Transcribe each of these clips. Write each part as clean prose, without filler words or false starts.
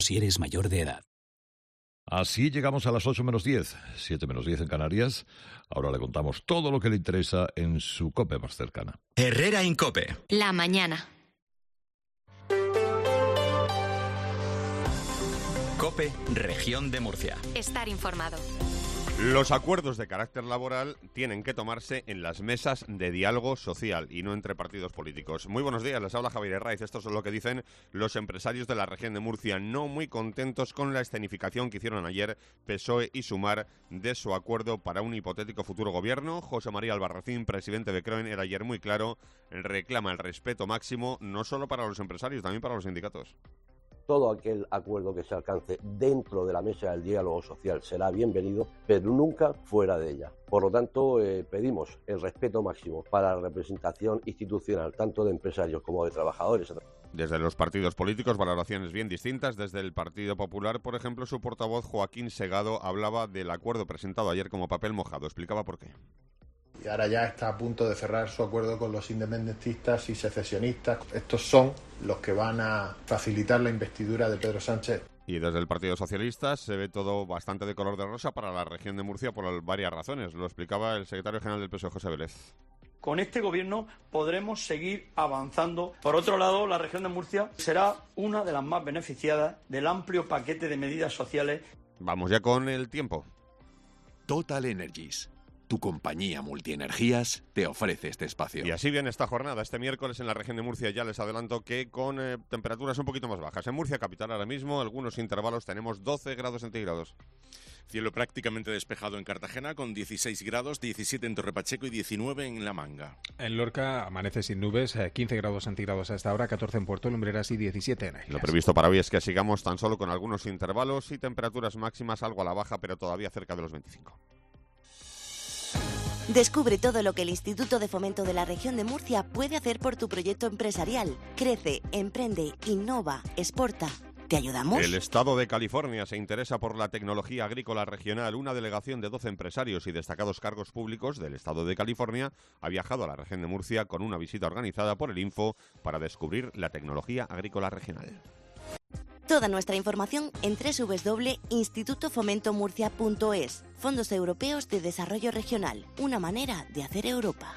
si eres mayor de edad. Así llegamos a las 8 menos 10, 7 menos 10 en Canarias. Ahora le contamos todo lo que le interesa en su COPE más cercana. Herrera Incope. La mañana. COPE, Región de Murcia. Estar informado. Los acuerdos de carácter laboral tienen que tomarse en las mesas de diálogo social y no entre partidos políticos. Muy buenos días, les habla Javier Herraiz. Esto es lo que dicen los empresarios de la región de Murcia, no muy contentos con la escenificación que hicieron ayer PSOE y Sumar de su acuerdo para un hipotético futuro gobierno. José María Albarracín, presidente de CROEN, era ayer muy claro, reclama el respeto máximo no solo para los empresarios, también para los sindicatos. Todo aquel acuerdo que se alcance dentro de la mesa del diálogo social será bienvenido, pero nunca fuera de ella. Por lo tanto, pedimos el respeto máximo para la representación institucional, tanto de empresarios como de trabajadores. Desde los partidos políticos, valoraciones bien distintas. Desde el Partido Popular, por ejemplo, su portavoz Joaquín Segado hablaba del acuerdo presentado ayer como papel mojado. Explicaba por qué. Y ahora ya está a punto de cerrar su acuerdo con los independentistas y secesionistas. Estos son los que van a facilitar la investidura de Pedro Sánchez. Y desde el Partido Socialista se ve todo bastante de color de rosa para la región de Murcia por varias razones. Lo explicaba el secretario general del PSOE, José Vélez. Con este gobierno podremos seguir avanzando. Por otro lado, la región de Murcia será una de las más beneficiadas del amplio paquete de medidas sociales. Vamos ya con el tiempo. Total Energies. Tu compañía Multienergías te ofrece este espacio. Y así viene esta jornada. Este miércoles en la región de Murcia ya les adelanto que con temperaturas un poquito más bajas. En Murcia capital ahora mismo, algunos intervalos, tenemos 12 grados centígrados. Cielo prácticamente despejado en Cartagena con 16 grados, 17 en Torrepacheco y 19 en La Manga. En Lorca amanece sin nubes, 15 grados centígrados a esta hora, 14 en Puerto Lumbreras y 17 en Ailas. Lo previsto para hoy es que sigamos tan solo con algunos intervalos y temperaturas máximas algo a la baja, pero todavía cerca de los 25. Descubre todo lo que el Instituto de Fomento de la Región de Murcia puede hacer por tu proyecto empresarial. Crece, emprende, innova, exporta. ¿Te ayudamos? El Estado de California se interesa por la tecnología agrícola regional. Una delegación de 12 empresarios y destacados cargos públicos del Estado de California ha viajado a la región de Murcia con una visita organizada por el Info para descubrir la tecnología agrícola regional. Toda nuestra información en www.institutofomentomurcia.es. Fondos Europeos de Desarrollo Regional. Una manera de hacer Europa.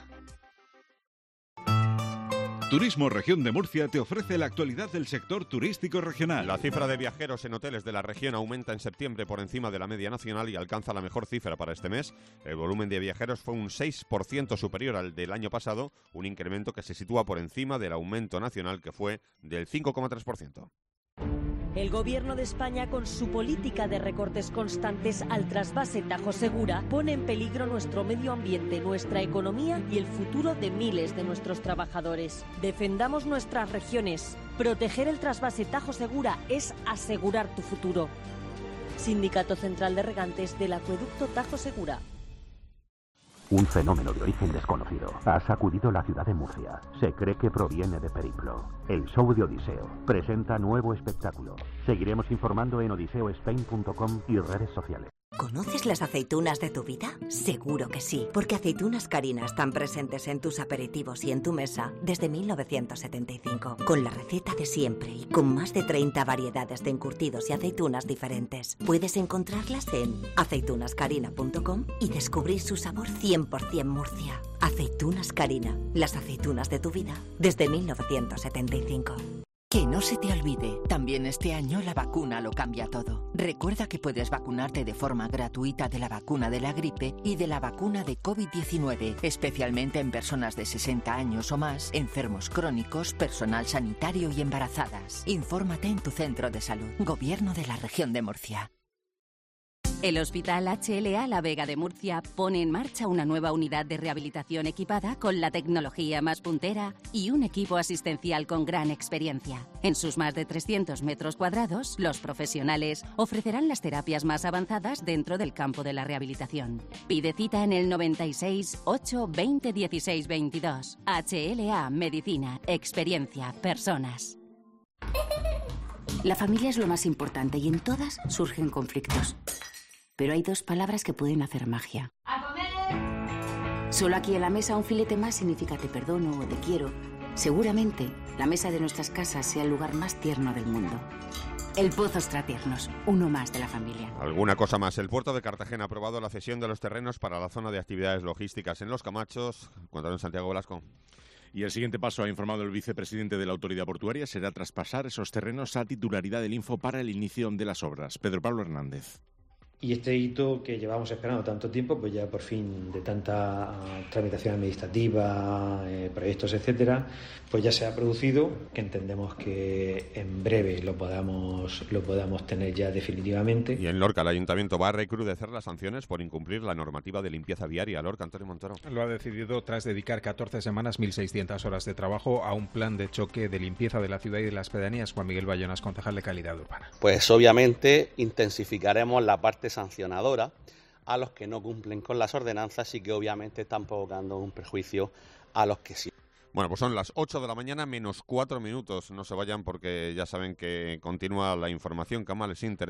Turismo Región de Murcia te ofrece la actualidad del sector turístico regional. La cifra de viajeros en hoteles de la región aumenta en septiembre por encima de la media nacional y alcanza la mejor cifra para este mes. El volumen de viajeros fue un 6% superior al del año pasado, un incremento que se sitúa por encima del aumento nacional que fue del 5,3%. El Gobierno de España, con su política de recortes constantes al trasvase Tajo Segura, pone en peligro nuestro medio ambiente, nuestra economía y el futuro de miles de nuestros trabajadores. Defendamos nuestras regiones. Proteger el trasvase Tajo Segura es asegurar tu futuro. Sindicato Central de Regantes del Acueducto Tajo Segura. Un fenómeno de origen desconocido ha sacudido la ciudad de Murcia. Se cree que proviene de Periplo. El show de Odiseo presenta nuevo espectáculo. Seguiremos informando en odiseospain.com y redes sociales. ¿Conoces las aceitunas de tu vida? Seguro que sí, porque Aceitunas Carina están presentes en tus aperitivos y en tu mesa desde 1975, con la receta de siempre y con más de 30 variedades de encurtidos y aceitunas diferentes. Puedes encontrarlas en aceitunascarina.com y descubrir su sabor 100% Murcia. Aceitunas Carina, las aceitunas de tu vida desde 1975. Que no se te olvide, también este año la vacuna lo cambia todo. Recuerda que puedes vacunarte de forma gratuita de la vacuna de la gripe y de la vacuna de COVID-19, especialmente en personas de 60 años o más, enfermos crónicos, personal sanitario y embarazadas. Infórmate en tu centro de salud. Gobierno de la Región de Murcia. El Hospital HLA La Vega de Murcia pone en marcha una nueva unidad de rehabilitación equipada con la tecnología más puntera y un equipo asistencial con gran experiencia. En sus más de 300 metros cuadrados, los profesionales ofrecerán las terapias más avanzadas dentro del campo de la rehabilitación. Pide cita en el 96 8 20 16 22. HLA Medicina, experiencia, personas. La familia es lo más importante y en todas surgen conflictos. Pero hay dos palabras que pueden hacer magia. ¡A comer! Solo aquí en la mesa un filete más significa te perdono o te quiero. Seguramente la mesa de nuestras casas sea el lugar más tierno del mundo. El Pozo Tiernos, uno más de la familia. Alguna cosa más. El puerto de Cartagena ha aprobado la cesión de los terrenos para la zona de actividades logísticas en Los Camachos. Cuéntanos, Santiago Velasco. Y el siguiente paso, ha informado el vicepresidente de la Autoridad Portuaria, será traspasar esos terrenos a titularidad del Info para el inicio de las obras. Pedro Pablo Hernández. Y este hito que llevamos esperando tanto tiempo, pues ya por fin, de tanta tramitación administrativa, proyectos, etcétera, pues ya se ha producido, que entendemos que en breve lo podamos tener ya definitivamente. Y en Lorca el Ayuntamiento va a recrudecer las sanciones por incumplir la normativa de limpieza viaria. Lorca, Antonio Montoro. Lo ha decidido tras dedicar 14 semanas, 1.600 horas de trabajo a un plan de choque de limpieza de la ciudad y de las pedanías. Juan Miguel Bayonas, concejal de Calidad Urbana. Pues obviamente intensificaremos la parte sancionadora a los que no cumplen con las ordenanzas y que obviamente están provocando un perjuicio a los que sí. Bueno, pues son las 8 de la mañana menos 4 minutos. No se vayan porque ya saben que continúa la información que más les interesa.